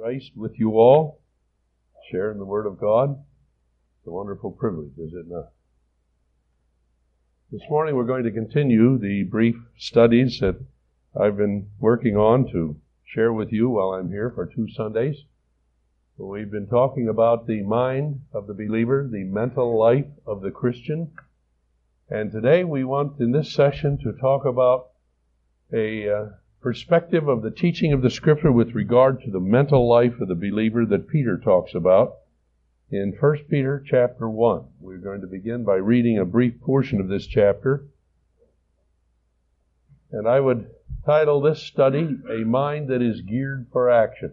Christ with you all, sharing the Word of God. It's a wonderful privilege, is it not? This morning we're going to continue the brief studies that I've been working on to share with you while I'm here for 2 Sundays. We've been talking about the mind of the believer, the mental life of the Christian. And today we want in this session to talk about a perspective of the teaching of the Scripture with regard to the mental life of the believer that Peter talks about in 1 Peter chapter 1. We're going to begin by reading a brief portion of this chapter. And I would title this study, A Mind That Is Geared for Action.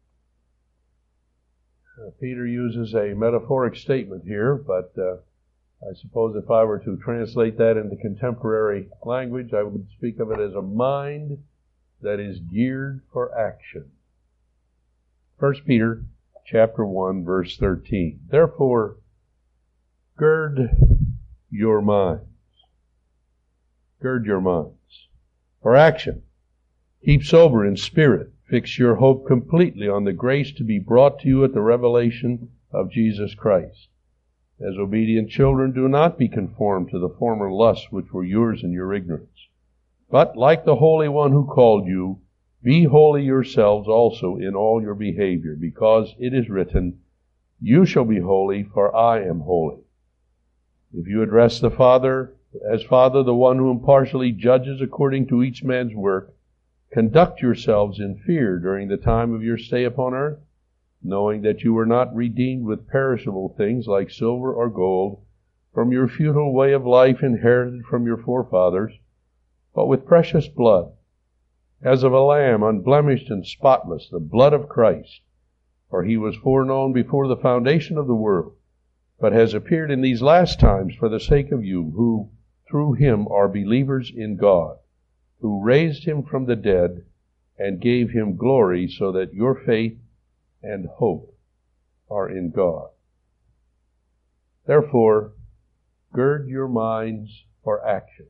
Peter uses a metaphoric statement here, but I suppose if I were to translate that into contemporary language, I would speak of it as a mind that is geared for action. 1 Peter chapter 1, verse 13. Therefore, gird your minds. Gird your minds for action. Keep sober in spirit. Fix your hope completely on the grace to be brought to you at the revelation of Jesus Christ. As obedient children, do not be conformed to the former lusts which were yours in your ignorance. But like the Holy One who called you, be holy yourselves also in all your behavior, because it is written, you shall be holy, for I am holy. If you address the Father as Father, the one who impartially judges according to each man's work, conduct yourselves in fear during the time of your stay upon earth, knowing that you were not redeemed with perishable things like silver or gold from your futile way of life inherited from your forefathers, but with precious blood, as of a lamb unblemished and spotless, the blood of Christ. For he was foreknown before the foundation of the world, but has appeared in these last times for the sake of you, who through him are believers in God, who raised him from the dead and gave him glory, so that your faith and hope are in God. Therefore, gird your minds for action.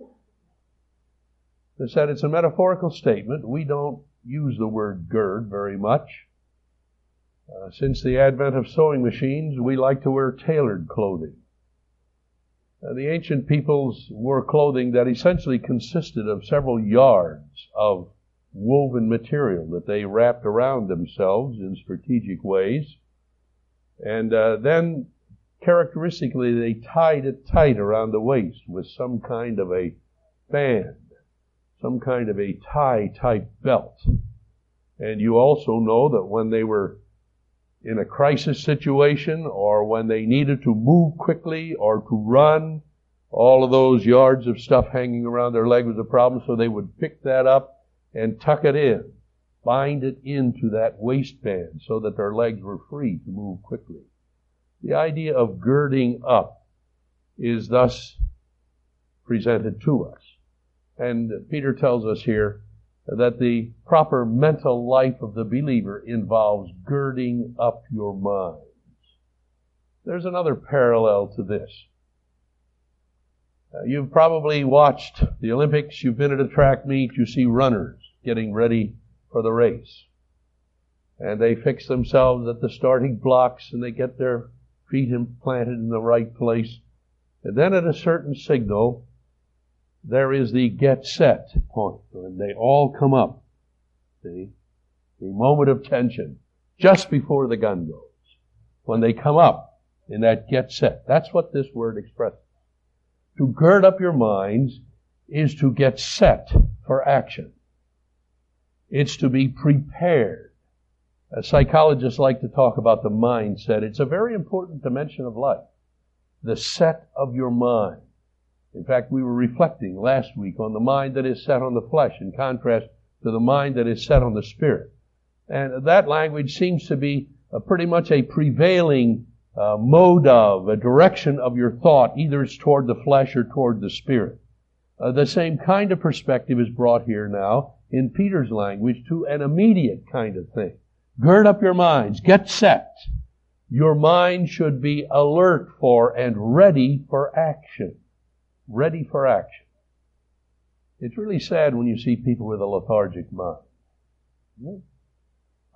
As I said, it's a metaphorical statement. We don't use the word gird very much. Since the advent of sewing machines, we like to wear tailored clothing. The ancient peoples wore clothing that essentially consisted of several yards of woven material that they wrapped around themselves in strategic ways. And then, characteristically, they tied it tight around the waist with some kind of a band, some kind of a tie-type belt. And you also know that when they were in a crisis situation or when they needed to move quickly or to run, all of those yards of stuff hanging around their leg was a problem, so they would pick that up and tuck it in, bind it into that waistband so that their legs were free to move quickly. The idea of girding up is thus presented to us. And Peter tells us here that the proper mental life of the believer involves girding up your minds. There's another parallel to this. You've probably watched the Olympics, you've been at a track meet, you see runners getting ready for the race. And they fix themselves at the starting blocks and they get their feet implanted in the right place. And then at a certain signal, there is the get set point, and they all come up. See? The moment of tension, just before the gun goes. When they come up in that get set. That's what this word expresses. To gird up your minds is to get set for action. It's to be prepared. Psychologists like to talk about the mindset. It's a very important dimension of life. The set of your mind. In fact, we were reflecting last week on the mind that is set on the flesh in contrast to the mind that is set on the spirit. And that language seems to be pretty much a prevailing mode of, a direction of your thought. Either it's toward the flesh or toward the spirit. The same kind of perspective is brought here now in Peter's language to an immediate kind of thing. Gird up your minds. Get set. Your mind should be alert for and ready for action. Ready for action. It's really sad when you see people with a lethargic mind.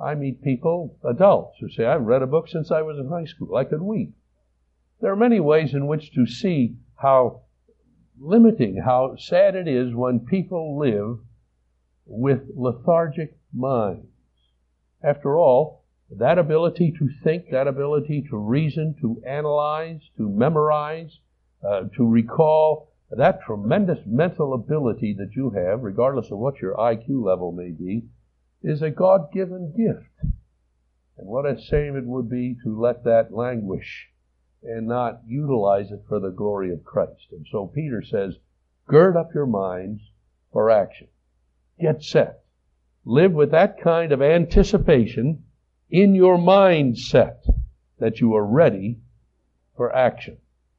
I meet people, adults, who say, I've read a book since I was in high school. I could weep. There are many ways in which to see how limiting, how sad it is when people live with lethargic minds. After all, that ability to think, that ability to reason, to analyze, to memorize, to recall, that tremendous mental ability that you have, regardless of what your IQ level may be, is a God-given gift. And what a shame it would be to let that languish and not utilize it for the glory of Christ. And so Peter says, gird up your minds for action. Get set. Live with that kind of anticipation in your mindset that you are ready for action.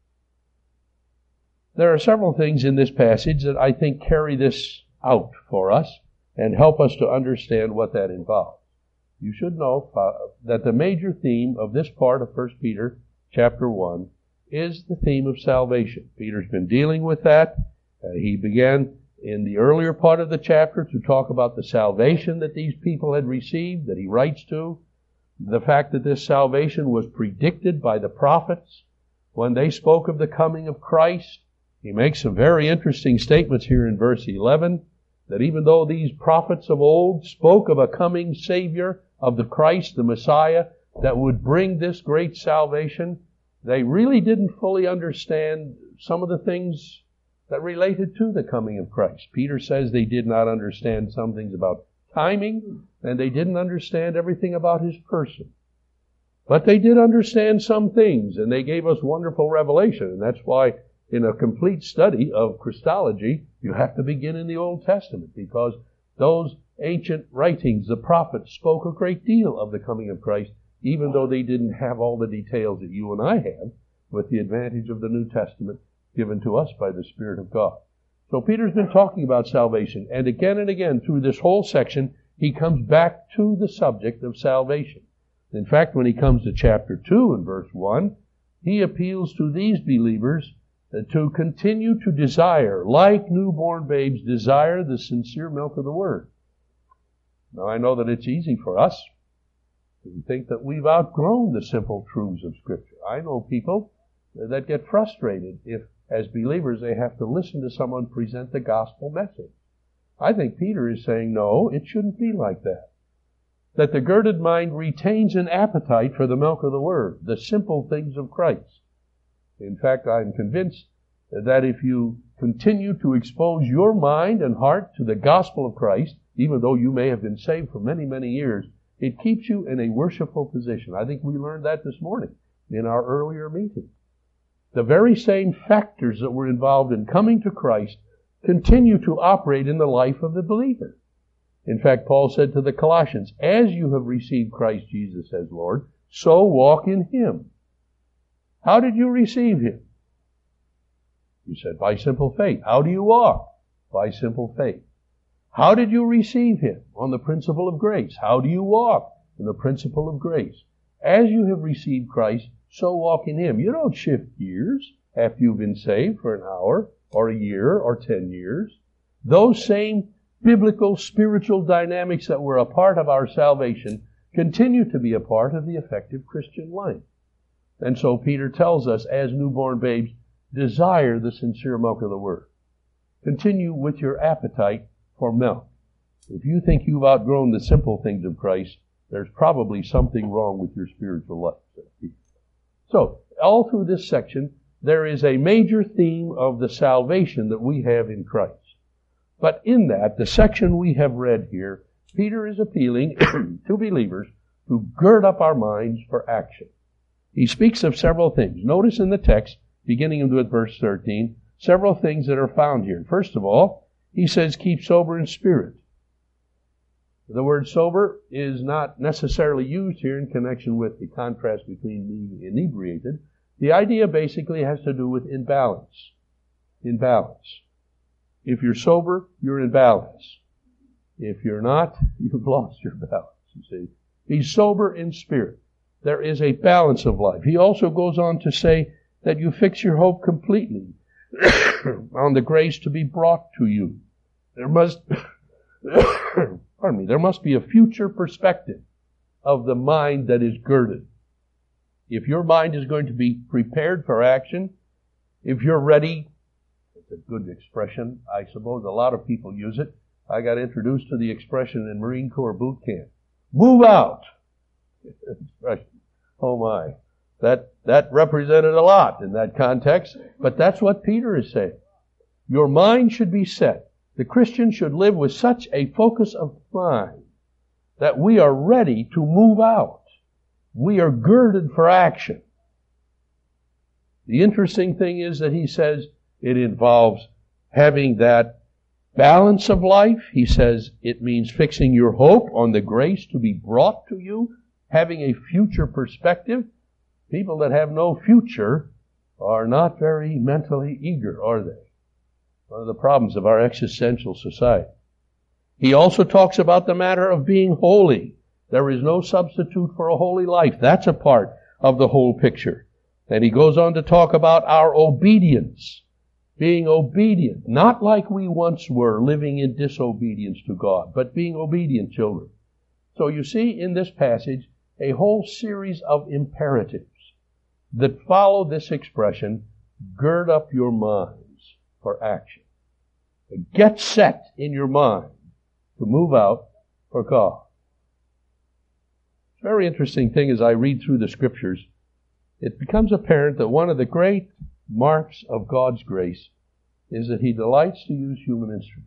There are several things in this passage that I think carry this out for us and help us to understand what that involves. You should know that the major theme of this part of 1 Peter chapter 1 is the theme of salvation. Peter's been dealing with that. He began in the earlier part of the chapter to talk about the salvation that these people had received, that he writes to, the fact that this salvation was predicted by the prophets when they spoke of the coming of Christ. He makes some very interesting statements here in verse 11, that even though these prophets of old spoke of a coming Savior, of the Christ, the Messiah, that would bring this great salvation, they really didn't fully understand some of the things that related to the coming of Christ. Peter says they did not understand some things about timing, and they didn't understand everything about his person. But they did understand some things, and they gave us wonderful revelation. And that's why in a complete study of Christology, you have to begin in the Old Testament, because those ancient writings, the prophets, spoke a great deal of the coming of Christ, even though they didn't have all the details that you and I have, with the advantage of the New Testament given to us by the Spirit of God. So Peter's been talking about salvation, and again through this whole section, he comes back to the subject of salvation. In fact, when he comes to chapter 2 and verse 1, he appeals to these believers to continue to desire, like newborn babes, desire the sincere milk of the Word. Now, I know that it's easy for us to think that we've outgrown the simple truths of Scripture. I know people that get frustrated if, as believers, they have to listen to someone present the gospel message. I think Peter is saying, no, it shouldn't be like that. That the girded mind retains an appetite for the milk of the Word, the simple things of Christ. In fact, I'm convinced that if you continue to expose your mind and heart to the gospel of Christ, even though you may have been saved for many, many years, it keeps you in a worshipful position. I think we learned that this morning in our earlier meeting. The very same factors that were involved in coming to Christ continue to operate in the life of the believer. In fact, Paul said to the Colossians, as you have received Christ Jesus as Lord, so walk in Him. How did you receive Him? You said, by simple faith. How do you walk? By simple faith. How did you receive Him? On the principle of grace. How do you walk? On the principle of grace. As you have received Christ, so walk in Him. You don't shift gears after you've been saved for an hour, or a year, or 10 years. Those same biblical, spiritual dynamics that were a part of our salvation continue to be a part of the effective Christian life. And so Peter tells us, as newborn babes, desire the sincere milk of the Word. Continue with your appetite for milk. If you think you've outgrown the simple things of Christ, there's probably something wrong with your spiritual life. So, all through this section, there is a major theme of the salvation that we have in Christ. But in that, the section we have read here, Peter is appealing to believers to gird up our minds for action. He speaks of several things. Notice in the text, beginning with verse 13, several things that are found here. First of all, he says, keep sober in spirit. The word sober is not necessarily used here in connection with the contrast between being inebriated. The idea basically has to do with imbalance. Imbalance. If you're sober, you're in balance. If you're not, you've lost your balance, you see. Be sober in spirit. There is a balance of life. He also goes on to say that you fix your hope completely on the grace to be brought to you. There must be a future perspective of the mind that is girded. If your mind is going to be prepared for action, if you're ready, it's a good expression. I suppose a lot of people use it. I got introduced to the expression in Marine Corps boot camp. Move out! Oh my. That represented a lot in that context, but that's what Peter is saying. Your mind should be set. The Christian should live with such a focus of mind that we are ready to move out. We are girded for action. The interesting thing is that he says it involves having that balance of life. He says it means fixing your hope on the grace to be brought to you, having a future perspective. People that have no future are not very mentally eager, are they? One of the problems of our existential society. He also talks about the matter of being holy. There is no substitute for a holy life. That's a part of the whole picture. And he goes on to talk about our obedience. Being obedient, not like we once were, living in disobedience to God, but being obedient children. So you see in this passage a whole series of imperatives that follow this expression, gird up your minds for action. Get set in your mind to move out for God. It's a very interesting thing as I read through the Scriptures. It becomes apparent that one of the great marks of God's grace is that He delights to use human instruments.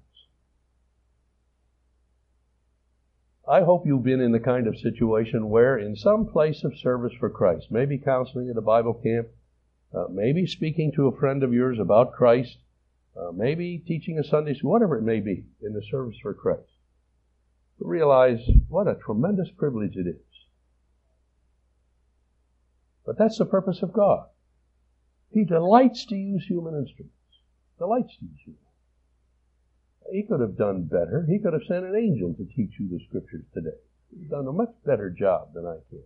I hope you've been in the kind of situation where in some place of service for Christ, maybe counseling at a Bible camp, maybe speaking to a friend of yours about Christ, maybe teaching a Sunday school, whatever it may be, in the service for Christ, to realize what a tremendous privilege it is. But that's the purpose of God. He delights to use human instruments. Delights to use human. He could have done better. He could have sent an angel to teach you the Scriptures today. He's done a much better job than I can.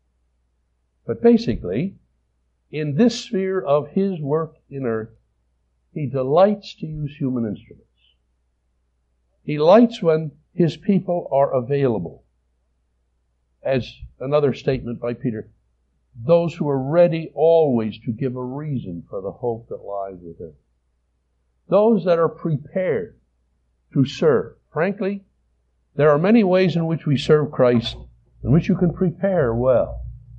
But basically, in this sphere of His work in earth, He delights to use human instruments. He delights when His people are available. As another statement by Peter, those who are ready always to give a reason for the hope that lies within. Those that are prepared to serve. Frankly, there are many ways in which we serve Christ, in which you can prepare well.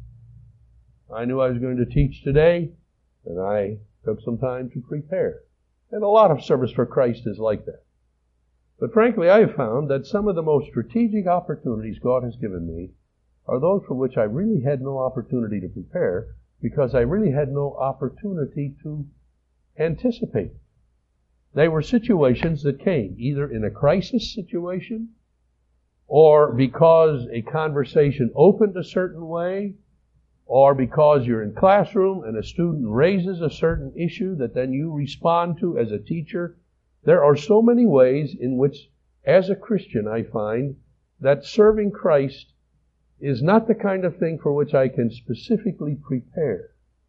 I knew I was going to teach today, and I took some time to prepare. And a lot of service for Christ is like that. But frankly, I have found that some of the most strategic opportunities God has given me are those for which I really had no opportunity to prepare, because I really had no opportunity to anticipate. They were situations that came either in a crisis situation, or because a conversation opened a certain way, or because you're in classroom and a student raises a certain issue that then you respond to as a teacher. There are so many ways in which, as a Christian, I find that serving Christ is not the kind of thing for which I can specifically prepare.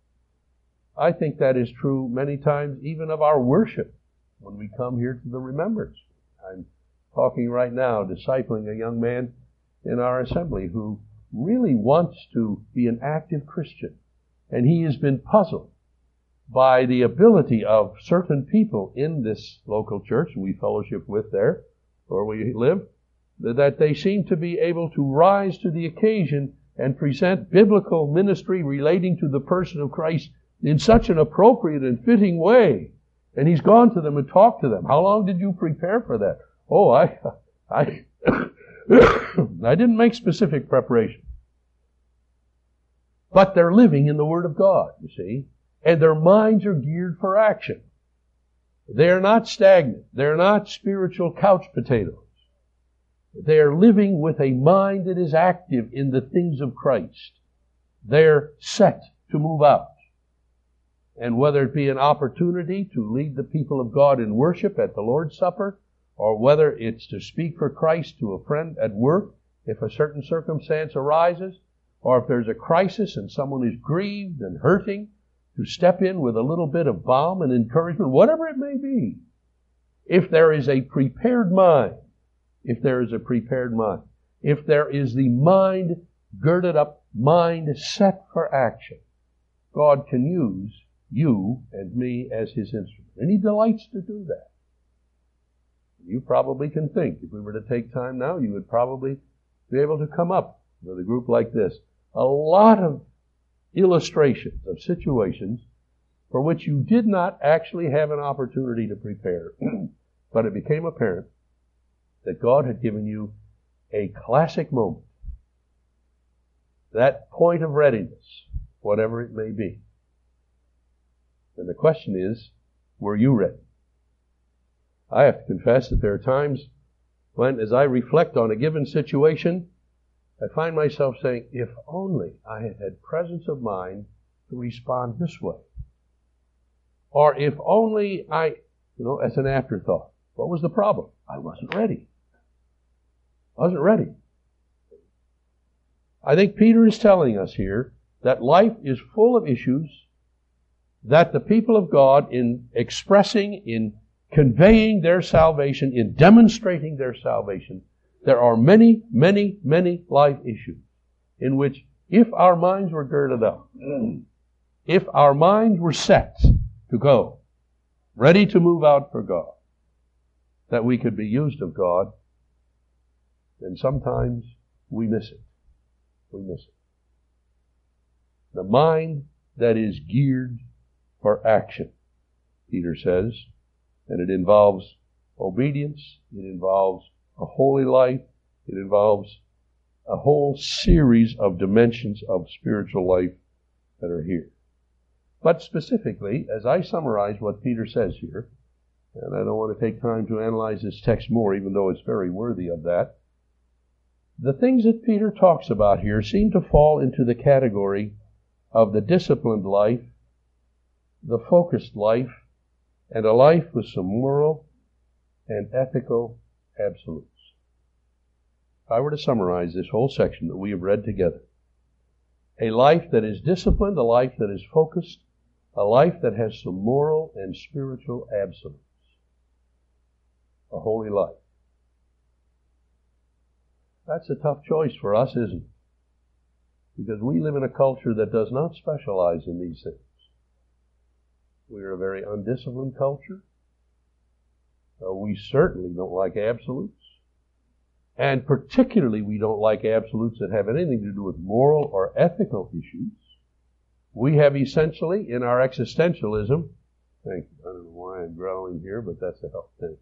I think that is true many times even of our worship when we come here to the remembrance. I'm talking right now, discipling a young man in our assembly who really wants to be an active Christian. And he has been puzzled by the ability of certain people in this local church we fellowship with there, where we live, that they seem to be able to rise to the occasion and present biblical ministry relating to the person of Christ in such an appropriate and fitting way. And he's gone to them and talked to them. How long did you prepare for that? Oh, I didn't make specific preparation. But they're living in the Word of God, you see, and their minds are geared for action. They're not stagnant. They're not spiritual couch potatoes. They're living with a mind that is active in the things of Christ. They're set to move out. And whether it be an opportunity to lead the people of God in worship at the Lord's Supper, or whether it's to speak for Christ to a friend at work, if a certain circumstance arises, or if there's a crisis and someone is grieved and hurting, to step in with a little bit of balm and encouragement, whatever it may be. If there is a prepared mind, if there is the mind girded up mind set for action, God can use you and me as His instrument. And He delights to do that. You probably can think, if we were to take time now, you would probably be able to come up with a group like this. A lot of illustrations of situations for which you did not actually have an opportunity to prepare, but it became apparent that God had given you a classic moment, that point of readiness, whatever it may be. And the question is, were you ready? I have to confess that there are times when, as I reflect on a given situation, I find myself saying, if only I had had presence of mind to respond this way. Or if only I, as an afterthought. What was the problem? I wasn't ready. I think Peter is telling us here that life is full of issues that the people of God, in expressing, in conveying their salvation, in demonstrating their salvation, there are many, many, many life issues in which, if our minds were girded up, if our minds were set to go, ready to move out for God, that we could be used of God, then sometimes we miss it. The mind that is geared for action, Peter says, and it involves obedience, it involves a holy life, it involves a whole series of dimensions of spiritual life that are here. But specifically, as I summarize what Peter says here, and I don't want to take time to analyze this text more, even though it's very worthy of that, the things that Peter talks about here seem to fall into the category of the disciplined life, the focused life, and a life with some moral and ethical absolutes. If I were to summarize this whole section that we have read together, a life that is disciplined, a life that is focused, a life that has some moral and spiritual absolutes. A holy life. That's a tough choice for us, isn't it? Because we live in a culture that does not specialize in these things. We are a very undisciplined culture. We certainly don't like absolutes. And particularly we don't like absolutes that have anything to do with moral or ethical issues. We have essentially, in our existentialism, thank you, I don't know why I'm growling here, but that's a help. Thank you.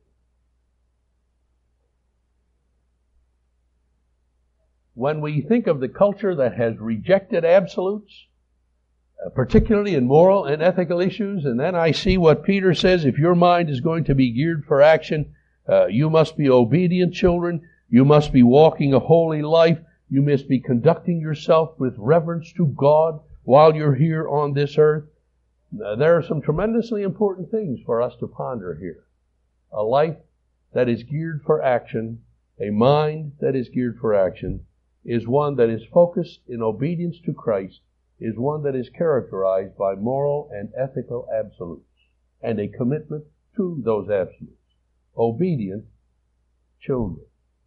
When we think of the culture that has rejected absolutes, particularly in moral and ethical issues, and then I see what Peter says, if your mind is going to be geared for action, you must be obedient children, you must be walking a holy life, you must be conducting yourself with reverence to God while you're here on this earth. There are some tremendously important things for us to ponder here. A life that is geared for action, a mind that is geared for action, is one that is focused in obedience to Christ, is one that is characterized by moral and ethical absolutes, and a commitment to those absolutes. Obedient children.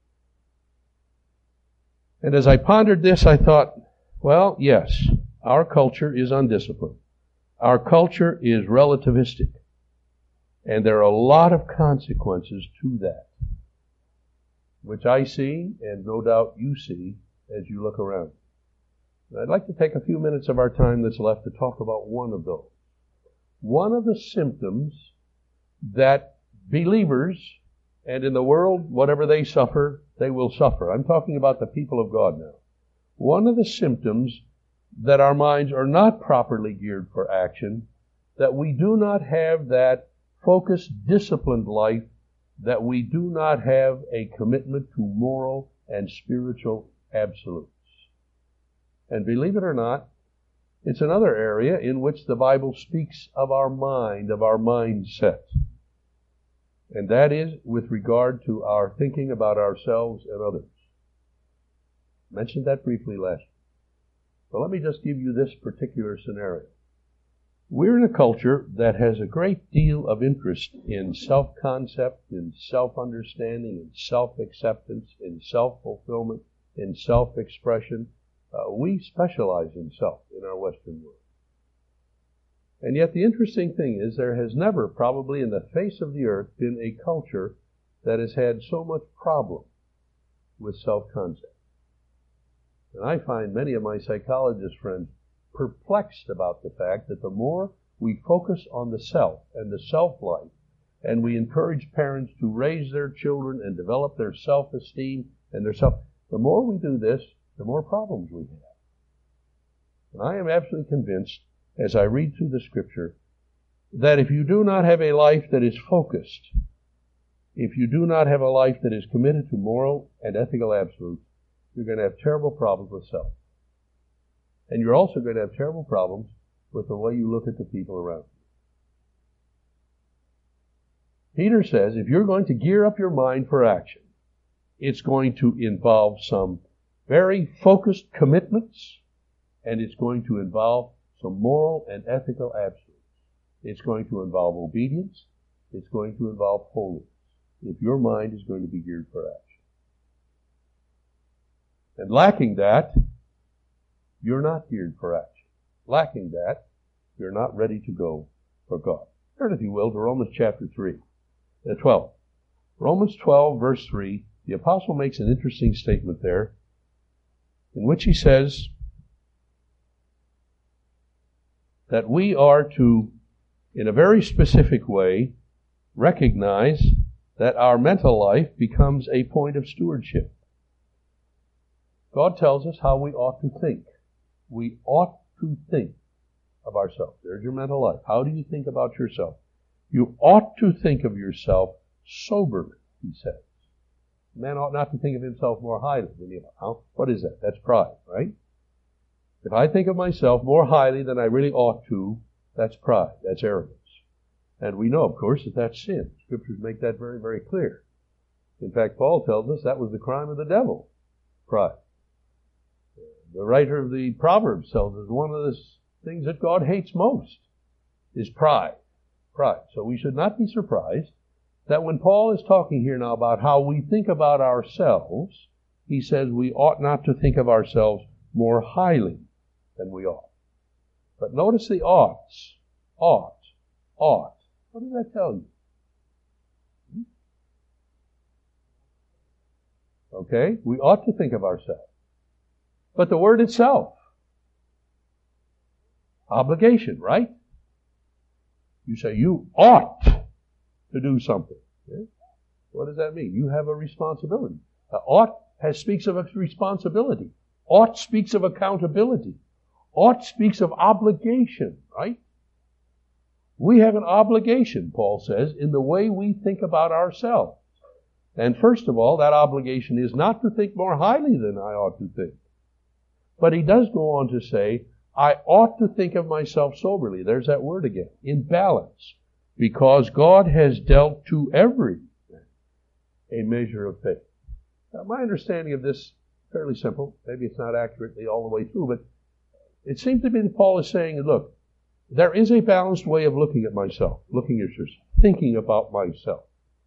And as I pondered this, I thought, well, yes, our culture is undisciplined. Our culture is relativistic. And there are a lot of consequences to that, which I see, and no doubt you see, as you look around. And I'd like to take a few minutes of our time that's left to talk about one of those. One of the symptoms that believers, and in the world, whatever they suffer, they will suffer. I'm talking about the people of God now. One of the symptoms that our minds are not properly geared for action, that we do not have that focused, disciplined life, that we do not have a commitment to moral and spiritual absolutes. And believe it or not, it's another area in which the Bible speaks of our mind, of our mindset. And that is with regard to our thinking about ourselves and others. I mentioned that briefly last week. But let me just give you this particular scenario. We're in a culture that has a great deal of interest in self-concept, in self-understanding, in self-acceptance, in self-fulfillment, in self-expression, We specialize in self in our Western world. And yet the interesting thing is there has never, probably in the face of the earth, been a culture that has had so much problem with self-concept. And I find many of my psychologist friends perplexed about the fact that the more we focus on the self and the self-life, and we encourage parents to raise their children and develop their self-esteem and their self, the more we do this, the more problems we have. And I am absolutely convinced, as I read through the Scripture, that if you do not have a life that is focused, if you do not have a life that is committed to moral and ethical absolutes, you're going to have terrible problems with self. And you're also going to have terrible problems with the way you look at the people around you. Peter says if you're going to gear up your mind for action, it's going to involve some very focused commitments, and it's going to involve some moral and ethical absolutes. It's going to involve obedience. It's going to involve holiness, if your mind is going to be geared for action. And lacking that, you're not geared for action. Lacking that, you're not ready to go for God. Turn, if you will, to Romans chapter 12. Romans 12, verse 3, the apostle makes an interesting statement there, in which he says that we are to, in a very specific way, recognize that our mental life becomes a point of stewardship. God tells us how we ought to think. We ought to think of ourselves. There's your mental life. How do you think about yourself? You ought to think of yourself soberly, he says. A man ought not to think of himself more highly than he ought. What is that? That's pride, right? If I think of myself more highly than I really ought to, that's pride. That's arrogance. And we know, of course, that that's sin. Scriptures make that very, very clear. In fact, Paul tells us that was the crime of the devil, pride. The writer of the Proverbs tells us one of the things that God hates most is pride. Pride. So we should not be surprised that when Paul is talking here now about how we think about ourselves, he says we ought not to think of ourselves more highly than we ought. But notice the oughts. Ought. What does that tell you? Okay, we ought to think of ourselves. But the word itself, obligation, right? You say you ought to do something. Okay? What does that mean? You have a responsibility. Ought speaks of a responsibility. Ought speaks of accountability. Ought speaks of obligation, right? We have an obligation, Paul says, in the way we think about ourselves. And first of all, that obligation is not to think more highly than I ought to think. But he does go on to say, I ought to think of myself soberly. There's that word again. In balance. Because God has dealt to every man a measure of faith. Now, my understanding of this is fairly simple. Maybe it's not accurately all the way through, but it seems to me that Paul is saying, look, there is a balanced way of looking at myself, looking at yourself, thinking about myself.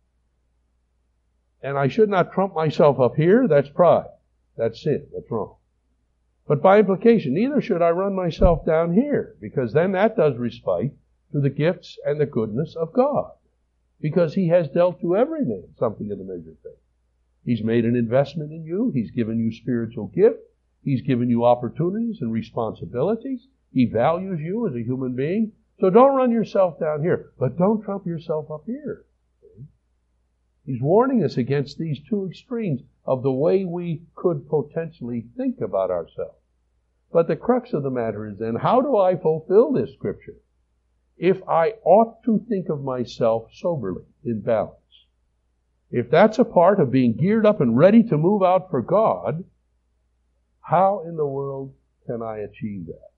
And I should not trump myself up here. That's pride. That's sin. That's wrong. But by implication, neither should I run myself down here, because then that does respite to the gifts and the goodness of God. Because He has dealt to every man something of the measure of faith. He's made an investment in you. He's given you spiritual gift. He's given you opportunities and responsibilities. He values you as a human being. So don't run yourself down here, but don't trump yourself up here. He's warning us against these two extremes of the way we could potentially think about ourselves. But the crux of the matter is then, how do I fulfill this scripture? If I ought to think of myself soberly, in balance. If that's a part of being geared up and ready to move out for God, how in the world can I achieve that?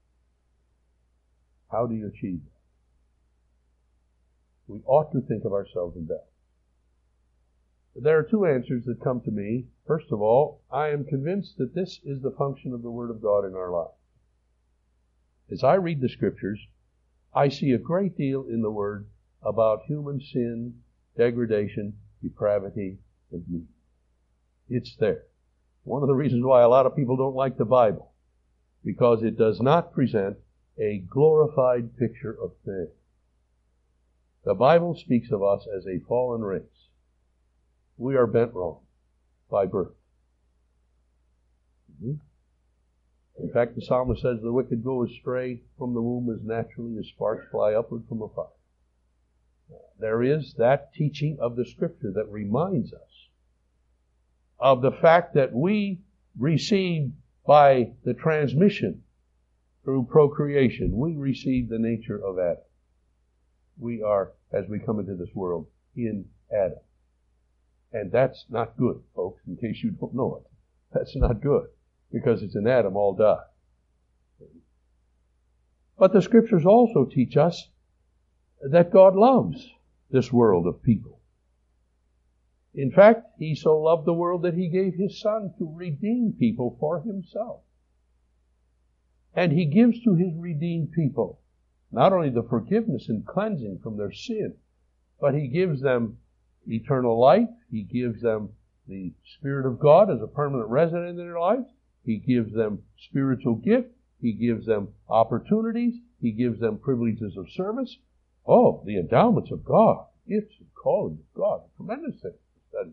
How do you achieve that? We ought to think of ourselves in balance. There are two answers that come to me. First of all, I am convinced that this is the function of the Word of God in our lives. As I read the Scriptures, I see a great deal in the Word about human sin, degradation, depravity, and need. It's there. one of the reasons why a lot of people don't like the Bible, because it does not present a glorified picture of man. The Bible speaks of us as a fallen race. We are bent wrong by birth. In fact, the psalmist says the wicked go astray from the womb as naturally as sparks fly upward from a fire. There is that teaching of the Scripture that reminds us of the fact that we receive by the transmission through procreation, we receive the nature of Adam. We are, as we come into this world, in Adam. And that's not good, folks, in case you don't know it. That's not good, because it's in Adam all die. But the Scriptures also teach us that God loves this world of people. In fact, He so loved the world that He gave His Son to redeem people for Himself. And He gives to His redeemed people not only the forgiveness and cleansing from their sin, but He gives them eternal life. He gives them the Spirit of God as a permanent resident in their lives. He gives them spiritual gift. He gives them opportunities. He gives them privileges of service. Oh, the endowments of God, gifts and callings of God, tremendous thing to study.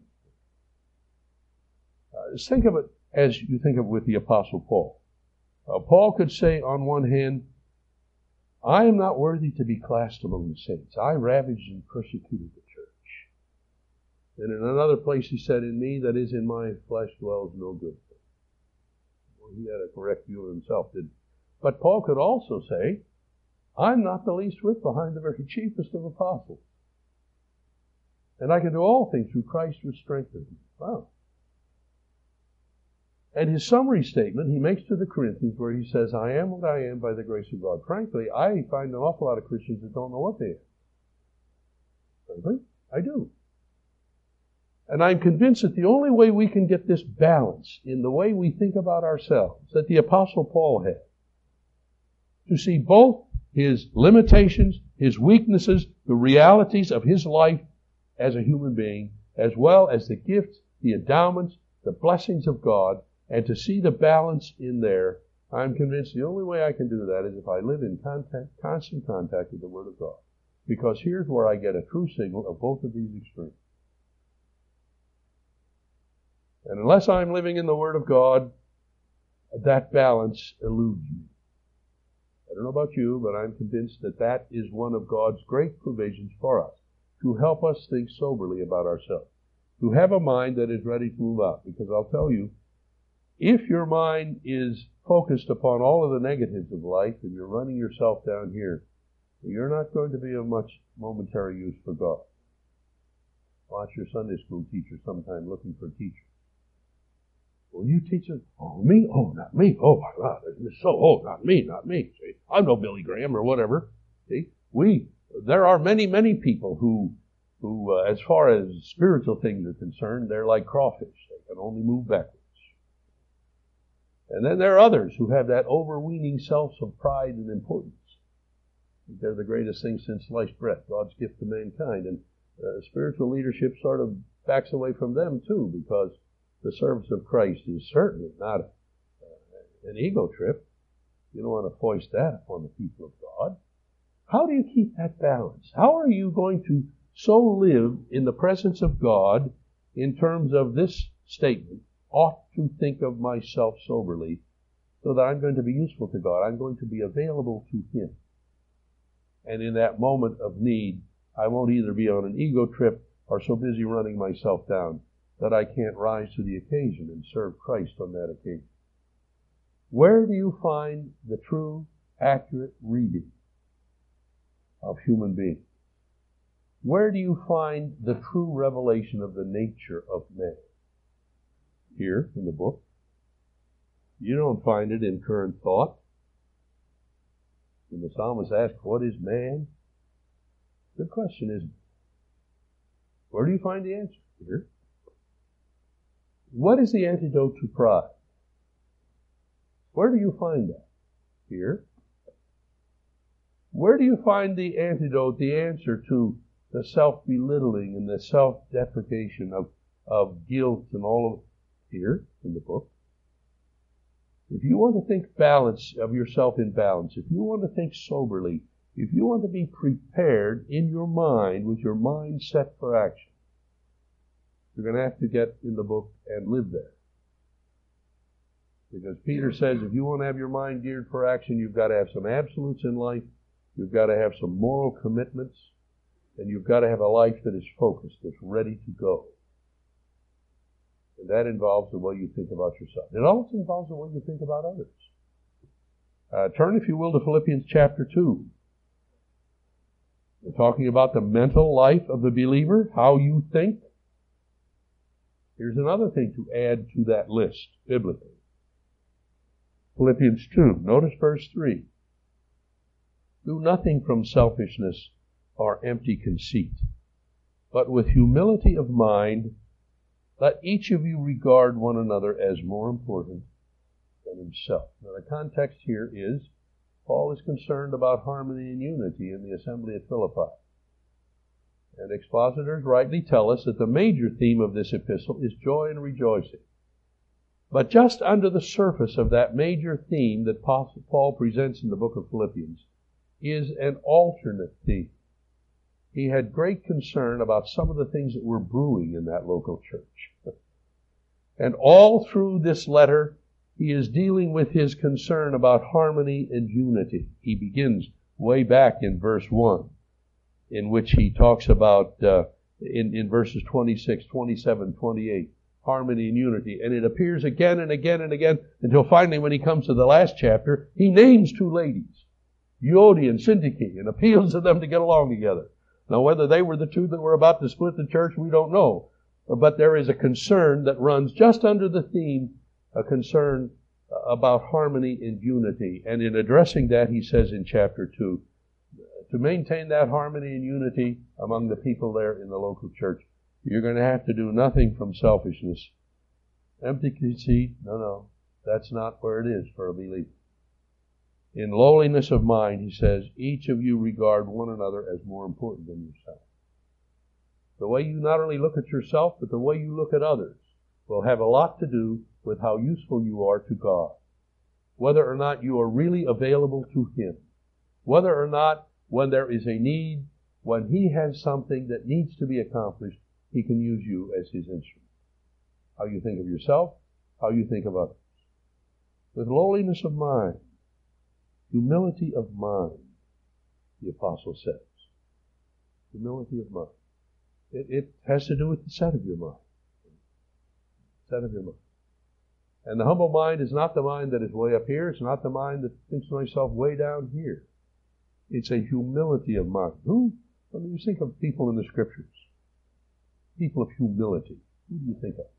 Just think of it as you think of it with the Apostle Paul. Paul could say on one hand, I am not worthy to be classed among the saints. I ravaged and persecuted the church. And in another place he said, in me that is in my flesh dwells no good thing. Well, he had a correct view of himself, didn't he? But Paul could also say, I'm not the least whit behind the very chiefest of apostles. And I can do all things through Christ who strengthens me. Wow. And his summary statement he makes to the Corinthians where he says, I am what I am by the grace of God. Frankly, I find an awful lot of Christians that don't know what they are. Frankly, I do. And I'm convinced that the only way we can get this balance in the way we think about ourselves that the Apostle Paul had, to see both his limitations, his weaknesses, the realities of his life as a human being, as well as the gifts, the endowments, the blessings of God, and to see the balance in there, I'm convinced the only way I can do that is if I live in constant contact with the Word of God. Because here's where I get a true signal of both of these extremes. And unless I'm living in the Word of God, that balance eludes me. I don't know about you, but I'm convinced that that is one of God's great provisions for us, to help us think soberly about ourselves, to have a mind that is ready to move out. Because I'll tell you, if your mind is focused upon all of the negatives of life and you're running yourself down here, you're not going to be of much momentary use for God. Watch your Sunday school teacher sometime looking for a teacher. Well, you teach it. Oh, me? Oh, not me. Oh, my God. Oh, not me, not me. See, I'm no Billy Graham or whatever. See, there are many, many people who, as far as spiritual things are concerned, they're like crawfish. They can only move backwards. And then there are others who have that overweening self of pride and importance. They're the greatest thing since sliced bread, God's gift to mankind. And spiritual leadership sort of backs away from them too, because the service of Christ is certainly not an ego trip. You don't want to foist that upon the people of God. How do you keep that balance? How are you going to so live in the presence of God in terms of this statement, ought to think of myself soberly, so that I'm going to be useful to God. I'm going to be available to Him. And in that moment of need, I won't either be on an ego trip or so busy running myself down that I can't rise to the occasion and serve Christ on that occasion. Where do you find the true, accurate reading of human beings? Where do you find the true revelation of the nature of man? Here in the book. You don't find it in current thought. When the psalmist asks, what is man? Good question, isn't it? Where do you find the answer? Here. What is the antidote to pride? Where do you find that? Here. Where do you find the antidote, the answer to the self-belittling and the self-deprecation of guilt and all of here in the book. If you want to think balance of yourself in balance, if you want to think soberly, if you want to be prepared in your mind with your mind set for action, you're going to have to get in the book and live there. Because Peter says if you want to have your mind geared for action, you've got to have some absolutes in life, you've got to have some moral commitments, and you've got to have a life that is focused, that's ready to go. And that involves the way you think about yourself. It also involves the way you think about others. Turn, if you will, to Philippians chapter 2. We're talking about the mental life of the believer, how you think. Here's another thing to add to that list, biblically. Philippians 2, notice verse 3. Do nothing from selfishness or empty conceit, but with humility of mind, let each of you regard one another as more important than himself. Now the context here is, Paul is concerned about harmony and unity in the assembly at Philippi. And expositors rightly tell us that the major theme of this epistle is joy and rejoicing. But just under the surface of that major theme that Paul presents in the book of Philippians is an alternate theme. He had great concern about some of the things that were brewing in that local church. And all through this letter, he is dealing with his concern about harmony and unity. He begins way back in verse 1, in which he talks about, in verses 26, 27, 28, harmony and unity. And it appears again and again and again, until finally when he comes to the last chapter, he names two ladies, Euodia and Syntyche, and appeals to them to get along together. Now, whether they were the two that were about to split the church, we don't know. But there is a concern that runs just under the theme, a concern about harmony and unity. And in addressing that, he says in chapter 2, to maintain that harmony and unity among the people there in the local church, you're going to have to do nothing from selfishness. Empty conceit, no, that's not where it is for a believer. In lowliness of mind, he says, each of you regard one another as more important than yourself. The way you not only look at yourself, but the way you look at others will have a lot to do with how useful you are to God. Whether or not you are really available to Him. Whether or not when there is a need, when He has something that needs to be accomplished, He can use you as His instrument. How you think of yourself, how you think of others. With lowliness of mind, humility of mind, the apostle says. Humility of mind. It has to do with the set of your mind. Set of your mind. And the humble mind is not the mind that is way up here. It's not the mind that thinks of myself way down here. It's a humility of mind. When you think of people in the Scriptures, people of humility, who do you think of?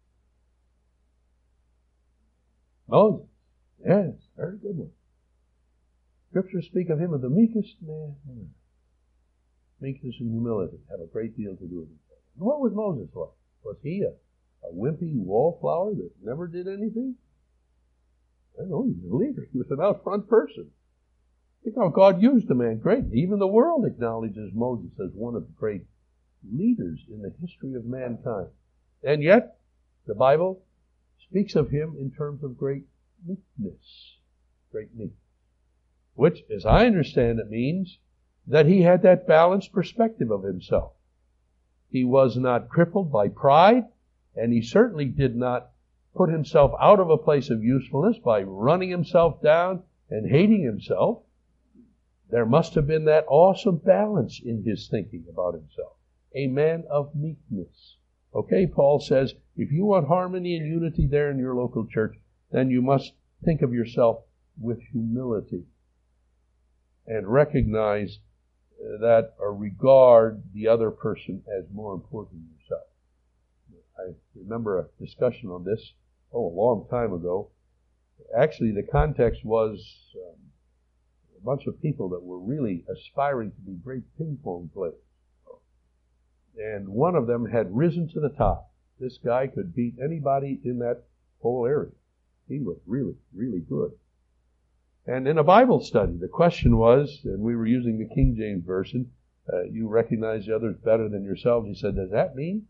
Moses. Yes, very good one. Scriptures speak of him as the meekest man. Meekness and humility have a great deal to do with each other. And what was Moses like? Was he a wimpy wallflower that never did anything? I don't know, he was a leader. He was an out front person. Think how God used the man greatly. Even the world acknowledges Moses as one of the great leaders in the history of mankind. And yet, the Bible speaks of him in terms of great meekness. Great meekness. Which, as I understand it, means that he had that balanced perspective of himself. He was not crippled by pride, and he certainly did not put himself out of a place of usefulness by running himself down and hating himself. There must have been that awesome balance in his thinking about himself. A man of meekness. Okay, Paul says, if you want harmony and unity there in your local church, then you must think of yourself with humility and recognize that or regard the other person as more important than yourself. I remember a discussion on this, a long time ago. Actually, the context was a bunch of people that were really aspiring to be great ping pong players. And one of them had risen to the top. This guy could beat anybody in that whole area. He was really, really good. And in a Bible study, the question was, and we were using the King James Version, you recognize the others better than yourselves. He said, does that mean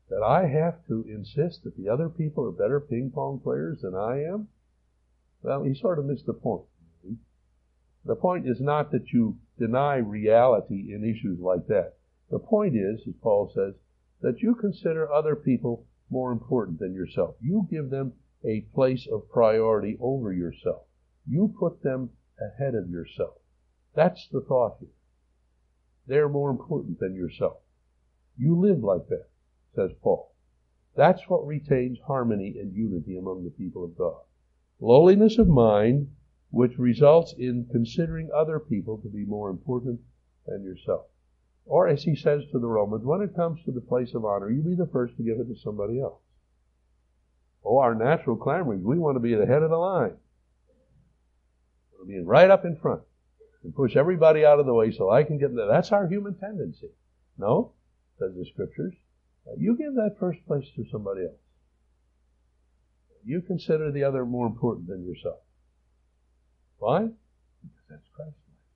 that I have to insist that the other people are better ping pong players than I am? Well, he sort of missed the point. The point is not that you deny reality in issues like that. The point is, as Paul says, that you consider other people more important than yourself. You give them a place of priority over yourself. You put them ahead of yourself. That's the thought here. They're more important than yourself. You live like that, says Paul. That's what retains harmony and unity among the people of God. Lowliness of mind, which results in considering other people to be more important than yourself. Or as he says to the Romans, when it comes to the place of honor, you be the first to give it to somebody else. Oh, our natural clamorings, we want to be at the head of the line. We want to be right up in front and push everybody out of the way so I can get there. That's our human tendency. No, says the Scriptures, you give that first place to somebody else. You consider the other more important than yourself. Why? Because that's Christ-like.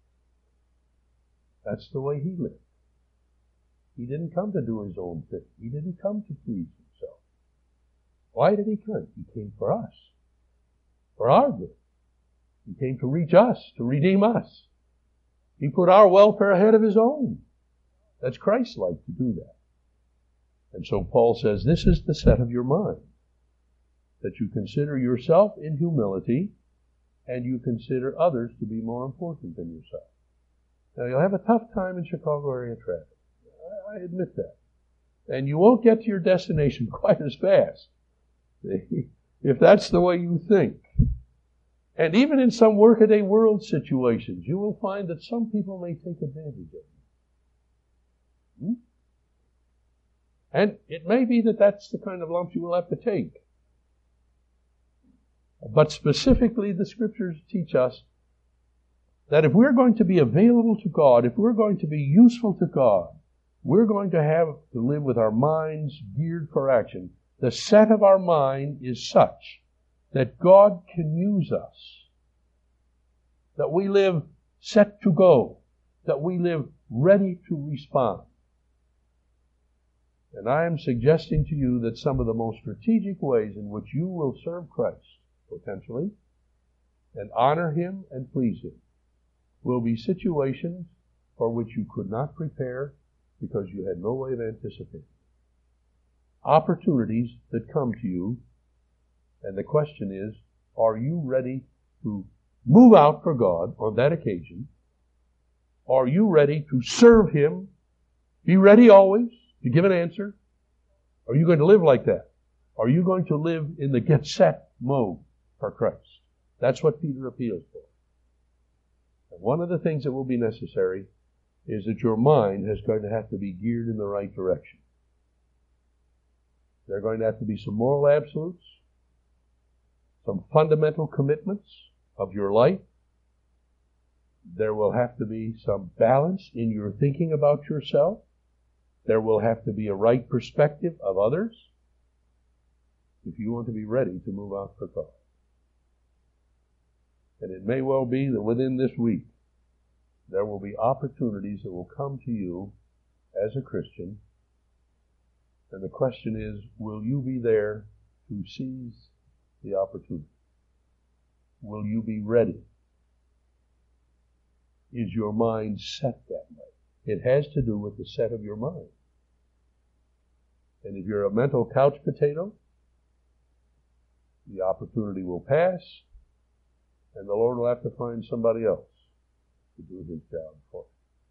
That's the way he lived. He didn't come to do his own thing. He didn't come to please himself. Why did he come? He came for us. For our good. He came to reach us, to redeem us. He put our welfare ahead of his own. That's Christ-like to do that. And so Paul says, this is the set of your mind. That you consider yourself in humility, and you consider others to be more important than yourself. Now, you'll have a tough time in Chicago area traffic. I admit that. And you won't get to your destination quite as fast if that's the way you think. And even in some workaday world situations, you will find that some people may take advantage of you. And it may be that that's the kind of lump you will have to take. But specifically, the Scriptures teach us that if we're going to be available to God, if we're going to be useful to God, we're going to have to live with our minds geared for action. The set of our mind is such that God can use us, that we live set to go, that we live ready to respond. And I am suggesting to you that some of the most strategic ways in which you will serve Christ, potentially, and honor him and please him, will be situations for which you could not prepare because you had no way of anticipating. Opportunities that come to you, and the question is, are you ready to move out for God on that occasion? Are you ready to serve him? Be ready always to give an answer. Are you going to live like that? Are you going to live in the get set mode for Christ? That's what Peter appeals for. And one of the things that will be necessary is that your mind is going to have to be geared in the right direction. There are going to have to be some moral absolutes, some fundamental commitments of your life. There will have to be some balance in your thinking about yourself. There will have to be a right perspective of others if you want to be ready to move out for God. And it may well be that within this week, there will be opportunities that will come to you as a Christian. And the question is, will you be there to seize the opportunity? Will you be ready? Is your mind set that way? It has to do with the set of your mind. And if you're a mental couch potato, the opportunity will pass, and the Lord will have to find somebody else to do his job for him.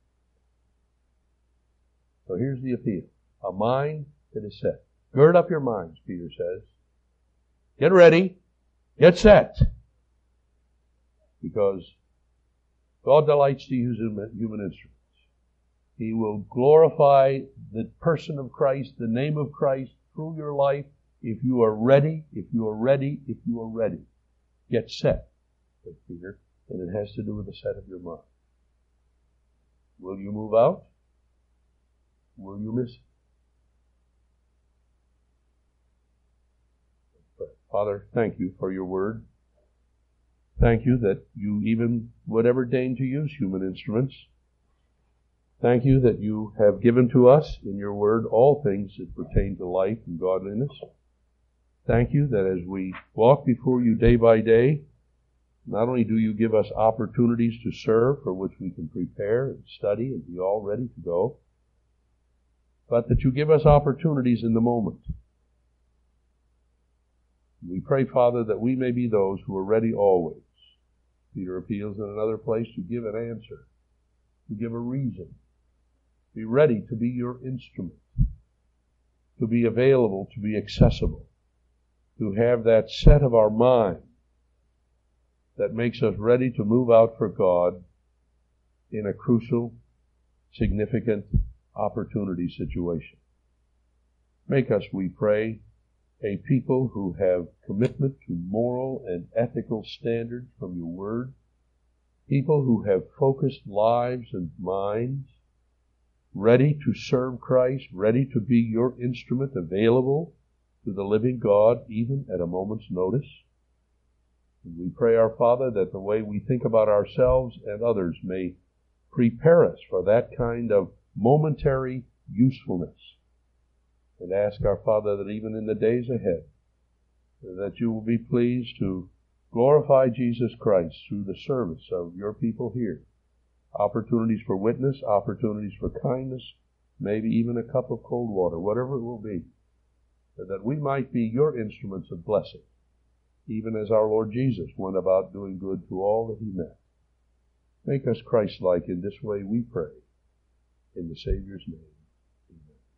So here's the appeal. A mind that is set. Gird up your minds, Peter says. Get ready. Get set. Because God delights to use human instruments. He will glorify the person of Christ, the name of Christ, through your life if you are ready, if you are ready, if you are ready. Get set, says Peter, and it has to do with the set of your mind. Will you move out? Will you miss it? Father, thank you for your word. Thank you that you even would ever deign to use human instruments. Thank you that you have given to us in your word all things that pertain to life and godliness. Thank you that as we walk before you day by day, not only do you give us opportunities to serve for which we can prepare and study and be all ready to go, but that you give us opportunities in the moment. We pray, Father, that we may be those who are ready always. Peter appeals in another place to give an answer, to give a reason. Be ready to be your instrument, to be available, to be accessible, to have that set of our mind that makes us ready to move out for God in a crucial, significant opportunity situation. Make us, we pray, a people who have commitment to moral and ethical standards from your word, people who have focused lives and minds, ready to serve Christ, ready to be your instrument, available to the living God, even at a moment's notice. And we pray, our Father, that the way we think about ourselves and others may prepare us for that kind of momentary usefulness. And ask, our Father, that even in the days ahead, that you will be pleased to glorify Jesus Christ through the service of your people here. Opportunities for witness, opportunities for kindness, maybe even a cup of cold water, whatever it will be, that we might be your instruments of blessing, even as our Lord Jesus went about doing good to all that he met. Make us Christ-like in this way, we pray, in the Savior's name.